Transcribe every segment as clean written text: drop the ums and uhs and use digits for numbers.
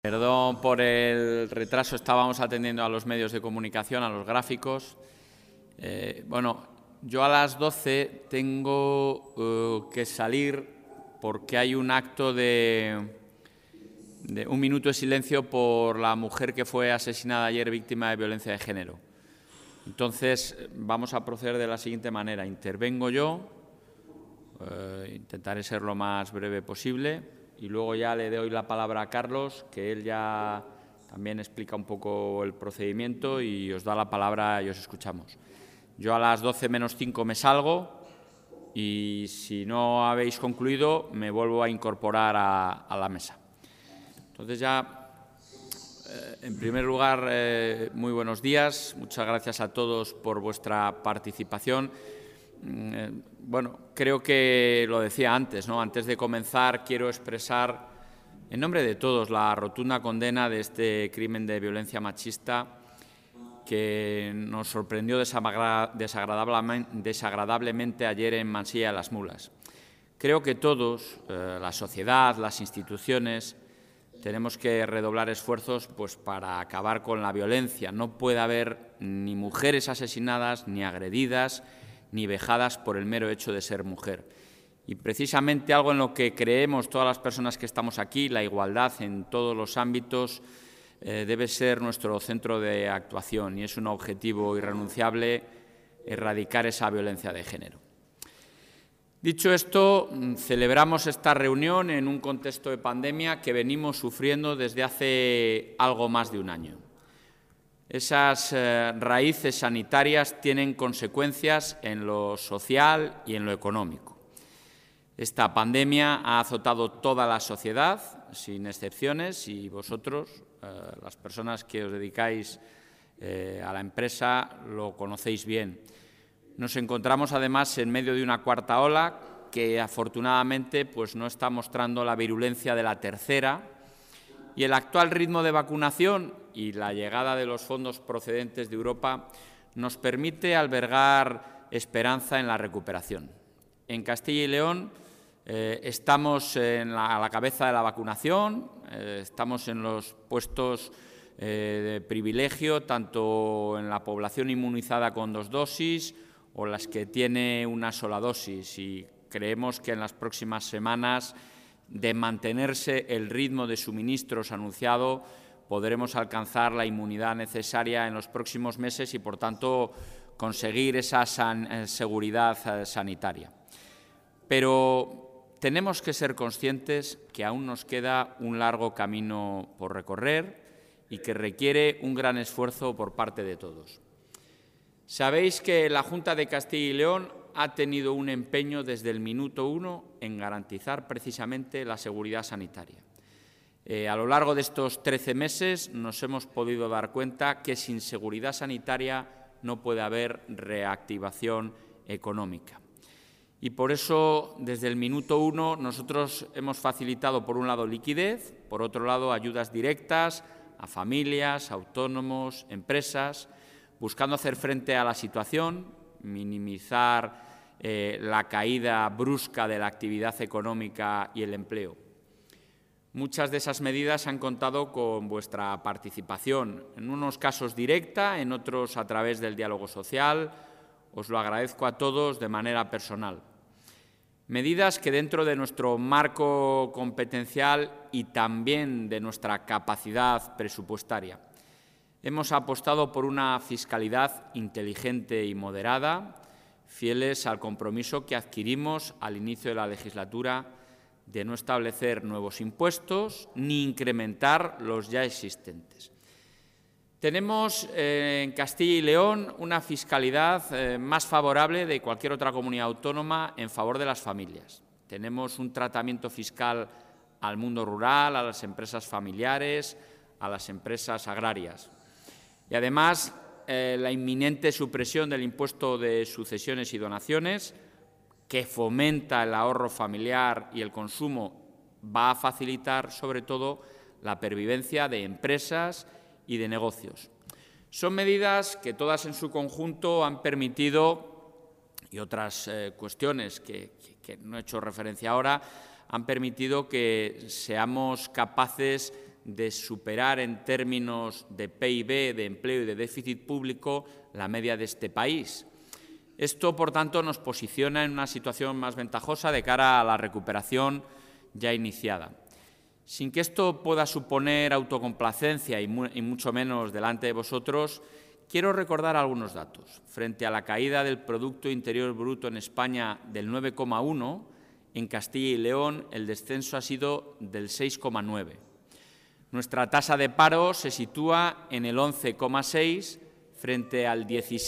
Perdón por el retraso, estábamos atendiendo a los medios de comunicación, a los gráficos. Yo a las 12 tengo que salir porque hay un acto de un minuto de silencio por la mujer que fue asesinada ayer víctima de violencia de género. Entonces, vamos a proceder de la siguiente manera. Intervengo yo, intentaré ser lo más breve posible. Y luego ya le doy la palabra a Carlos, que él ya también explica un poco el procedimiento y os da la palabra y os escuchamos. Yo a las 12 menos 5 me salgo y si no habéis concluido me vuelvo a incorporar a la mesa. Entonces en primer lugar, muy buenos días. Muchas gracias a todos por vuestra participación. Creo que lo decía antes, ¿no? Antes de comenzar, quiero expresar en nombre de todos la rotunda condena de este crimen de violencia machista que nos sorprendió desagradablemente ayer en Mansilla de las Mulas. Creo que todos, la sociedad, las instituciones, tenemos que redoblar esfuerzos para acabar con la violencia. No puede haber ni mujeres asesinadas, ni agredidas, ni vejadas por el mero hecho de ser mujer. Y precisamente algo en lo que creemos todas las personas que estamos aquí, la igualdad en todos los ámbitos, debe ser nuestro centro de actuación y es un objetivo irrenunciable erradicar esa violencia de género. Dicho esto, celebramos esta reunión en un contexto de pandemia que venimos sufriendo desde hace algo más de un año. Esas raíces sanitarias tienen consecuencias en lo social y en lo económico. Esta pandemia ha azotado toda la sociedad, sin excepciones, y vosotros, las personas que os dedicáis a la empresa, lo conocéis bien. Nos encontramos, además, en medio de una cuarta ola que, afortunadamente, no está mostrando la virulencia de la tercera, y el actual ritmo de vacunación y la llegada de los fondos procedentes de Europa nos permite albergar esperanza en la recuperación. En Castilla y León estamos a la cabeza de la vacunación, estamos en los puestos de privilegio, tanto en la población inmunizada con 2 dosis o las que tiene una sola dosis, y creemos que en las próximas semanas, de mantenerse el ritmo de suministros anunciado, podremos alcanzar la inmunidad necesaria en los próximos meses y, por tanto, conseguir esa seguridad sanitaria. Pero tenemos que ser conscientes que aún nos queda un largo camino por recorrer y que requiere un gran esfuerzo por parte de todos. Sabéis que la Junta de Castilla y León ha tenido un empeño desde el minuto 1 en garantizar precisamente la seguridad sanitaria. A lo largo de estos 13 meses nos hemos podido dar cuenta que sin seguridad sanitaria no puede haber reactivación económica. Y por eso, desde el minuto 1, nosotros hemos facilitado, por un lado, liquidez, por otro lado, ayudas directas a familias, autónomos, empresas, buscando hacer frente a la situación, minimizar la caída brusca de la actividad económica y el empleo. Muchas de esas medidas han contado con vuestra participación, en unos casos directa, en otros a través del diálogo social. Os lo agradezco a todos de manera personal. Medidas que, dentro de nuestro marco competencial y también de nuestra capacidad presupuestaria, hemos apostado por una fiscalidad inteligente y moderada, fieles al compromiso que adquirimos al inicio de la legislatura de no establecer nuevos impuestos ni incrementar los ya existentes. Tenemos en Castilla y León una fiscalidad más favorable de cualquier otra comunidad autónoma en favor de las familias. Tenemos un tratamiento fiscal al mundo rural, a las empresas familiares, a las empresas agrarias. Y además, la inminente supresión del impuesto de sucesiones y donaciones, que fomenta el ahorro familiar y el consumo, va a facilitar, sobre todo, la pervivencia de empresas y de negocios. Son medidas que todas en su conjunto han permitido, y otras cuestiones que no he hecho referencia ahora, han permitido que seamos capaces de superar en términos de PIB, de empleo y de déficit público la media de este país. Esto, por tanto, nos posiciona en una situación más ventajosa de cara a la recuperación ya iniciada. Sin que esto pueda suponer autocomplacencia y mucho menos delante de vosotros, quiero recordar algunos datos. Frente a la caída del Producto Interior Bruto en España del 9,1, en Castilla y León el descenso ha sido del 6,9. Nuestra tasa de paro se sitúa en el 11,6 frente al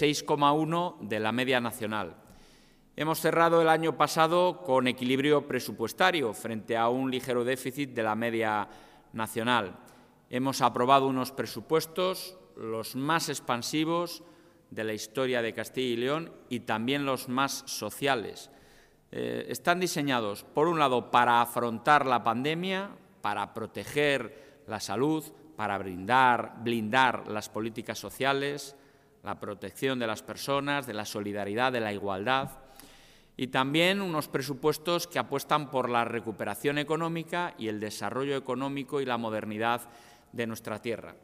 16,1 de la media nacional. Hemos cerrado el año pasado con equilibrio presupuestario frente a un ligero déficit de la media nacional. Hemos aprobado unos presupuestos, los más expansivos de la historia de Castilla y León y también los más sociales. Están diseñados, por un lado, para afrontar la pandemia, para proteger la salud, para blindar las políticas sociales, la protección de las personas, de la solidaridad, de la igualdad, y también unos presupuestos que apuestan por la recuperación económica y el desarrollo económico y la modernidad de nuestra tierra.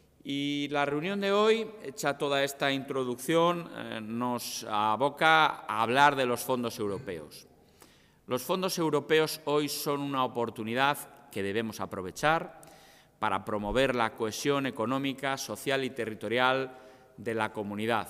Y la reunión de hoy, hecha toda esta introducción, nos aboca a hablar de los fondos europeos. Los fondos europeos hoy son una oportunidad que debemos aprovechar para promover la cohesión económica, social y territorial de la comunidad,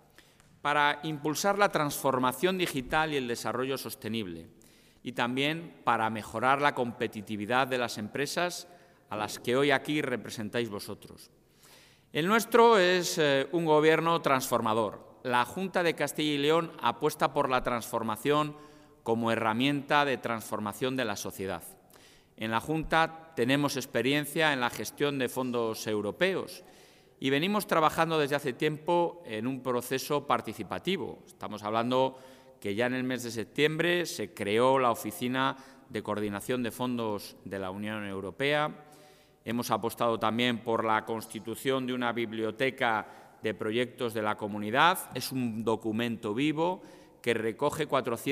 para impulsar la transformación digital y el desarrollo sostenible, y también para mejorar la competitividad de las empresas a las que hoy aquí representáis vosotros. El nuestro es un gobierno transformador. La Junta de Castilla y León apuesta por la transformación como herramienta de transformación de la sociedad. En la Junta tenemos experiencia en la gestión de fondos europeos y venimos trabajando desde hace tiempo en un proceso participativo. Estamos hablando que ya en el mes de septiembre se creó la Oficina de Coordinación de Fondos de la Unión Europea. Hemos apostado también por la constitución de una biblioteca de proyectos de la comunidad. Es un documento vivo que recoge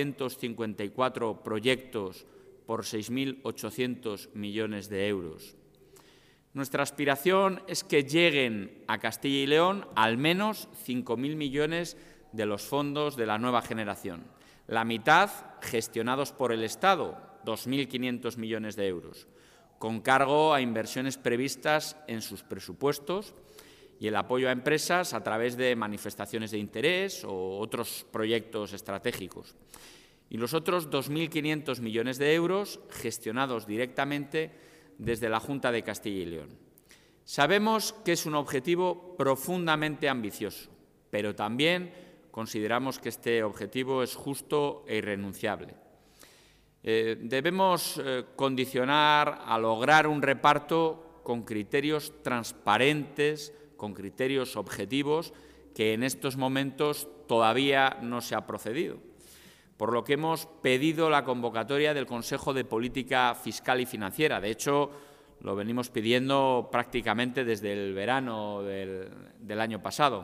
454 proyectos por 6.800 millones de euros. Nuestra aspiración es que lleguen a Castilla y León al menos 5.000 millones de los fondos de la nueva generación, la mitad gestionados por el Estado, 2.500 millones de euros, con cargo a inversiones previstas en sus presupuestos y el apoyo a empresas a través de manifestaciones de interés o otros proyectos estratégicos. Y los otros 2.500 millones de euros gestionados directamente desde la Junta de Castilla y León. Sabemos que es un objetivo profundamente ambicioso, pero también consideramos que este objetivo es justo e irrenunciable. Debemos condicionar a lograr un reparto con criterios transparentes, con criterios objetivos, que en estos momentos todavía no se ha procedido, por lo que hemos pedido la convocatoria del Consejo de Política Fiscal y Financiera. De hecho, lo venimos pidiendo prácticamente desde el verano del año pasado.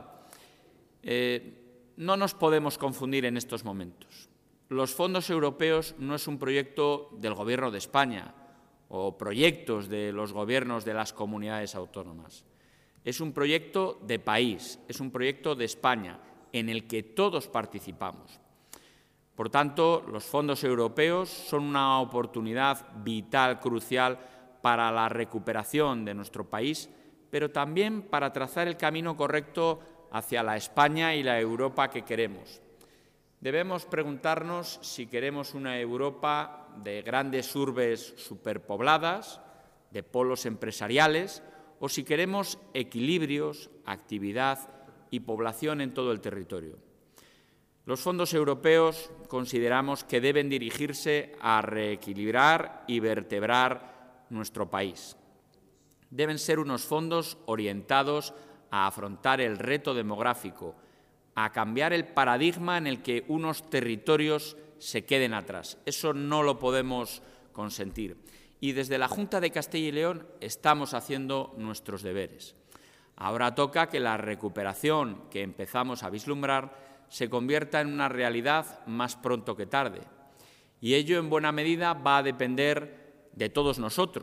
No nos podemos confundir en estos momentos. Los fondos europeos no es un proyecto del Gobierno de España o proyectos de los gobiernos de las comunidades autónomas. Es un proyecto de país, es un proyecto de España, en el que todos participamos. Por tanto, los fondos europeos son una oportunidad vital, crucial, para la recuperación de nuestro país, pero también para trazar el camino correcto hacia la España y la Europa que queremos. Debemos preguntarnos si queremos una Europa de grandes urbes superpobladas, de polos empresariales, o si queremos equilibrios, actividad y población en todo el territorio. Los fondos europeos consideramos que deben dirigirse a reequilibrar y vertebrar nuestro país. Deben ser unos fondos orientados a afrontar el reto demográfico, a cambiar el paradigma en el que unos territorios se queden atrás. Eso no lo podemos consentir. Y desde la Junta de Castilla y León estamos haciendo nuestros deberes. Ahora toca que la recuperación que empezamos a vislumbrar se convierta en una realidad más pronto que tarde. Y ello, en buena medida, va a depender de todos nosotros,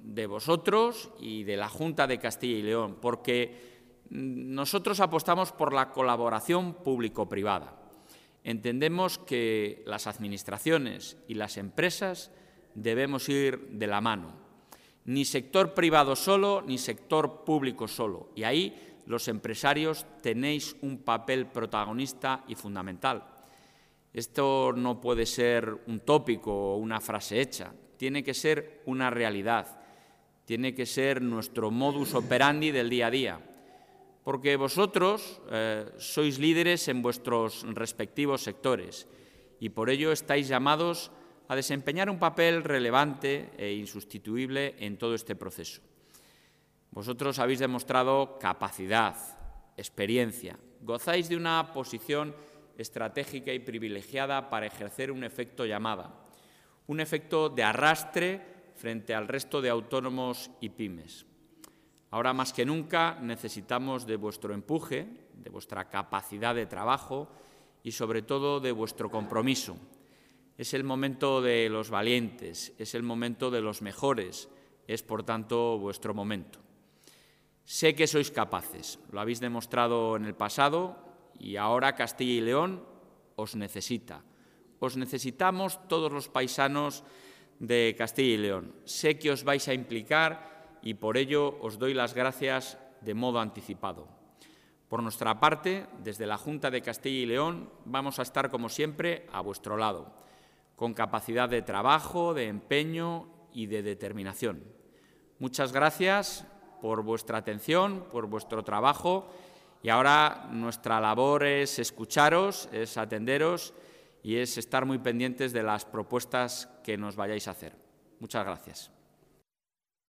de vosotros y de la Junta de Castilla y León, porque nosotros apostamos por la colaboración público-privada. Entendemos que las administraciones y las empresas debemos ir de la mano. Ni sector privado solo, ni sector público solo. Y ahí los empresarios tenéis un papel protagonista y fundamental. Esto no puede ser un tópico o una frase hecha. Tiene que ser una realidad. Tiene que ser nuestro modus operandi del día a día. Porque vosotros sois líderes en vuestros respectivos sectores y por ello estáis llamados a desempeñar un papel relevante e insustituible en todo este proceso. Vosotros habéis demostrado capacidad, experiencia, gozáis de una posición estratégica y privilegiada para ejercer un efecto llamada, un efecto de arrastre frente al resto de autónomos y pymes. Ahora más que nunca necesitamos de vuestro empuje, de vuestra capacidad de trabajo y sobre todo de vuestro compromiso. Es el momento de los valientes, es el momento de los mejores, es por tanto vuestro momento. Sé que sois capaces, lo habéis demostrado en el pasado y ahora Castilla y León os necesita. Os necesitamos todos los paisanos de Castilla y León. Sé que os vais a implicar y por ello os doy las gracias de modo anticipado. Por nuestra parte, desde la Junta de Castilla y León vamos a estar como siempre a vuestro lado, con capacidad de trabajo, de empeño y de determinación. Muchas gracias por vuestra atención, por vuestro trabajo y ahora nuestra labor es escucharos, es atenderos y es estar muy pendientes de las propuestas que nos vayáis a hacer. Muchas gracias.